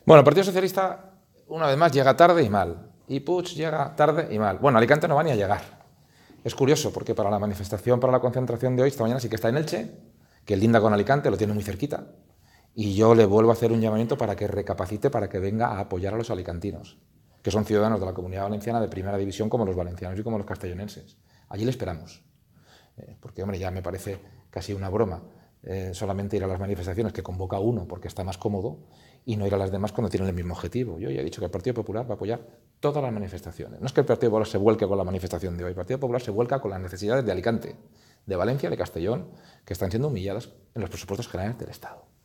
Bueno, el Partido Socialista, una vez más, llega tarde y mal. Y Puig llega tarde y mal. Bueno, Alicante no va ni a llegar. Es curioso, porque para la manifestación, para la concentración de hoy, esta mañana sí que está en Elche, que linda con Alicante, lo tiene muy cerquita. Y yo le vuelvo a hacer un llamamiento para que recapacite, para que venga a apoyar a los alicantinos, que son ciudadanos de la Comunidad Valenciana de primera división, como los valencianos y como los castellonenses. Allí le esperamos. Porque, hombre, ya me parece casi una broma solamente ir a las manifestaciones que convoca uno porque está más cómodo y no ir a las demás cuando tienen el mismo objetivo. Yo ya he dicho que el Partido Popular va a apoyar todas las manifestaciones. No es que el Partido Popular se vuelque con la manifestación de hoy, el Partido Popular se vuelca con las necesidades de Alicante, de Valencia, de Castellón, que están siendo humilladas en los presupuestos generales del Estado.